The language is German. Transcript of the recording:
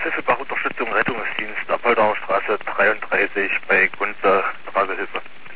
Ziffelbach Unterstützung Rettungsdienst, Appoldauer Straße 33 bei Gunze, Tragehilfe.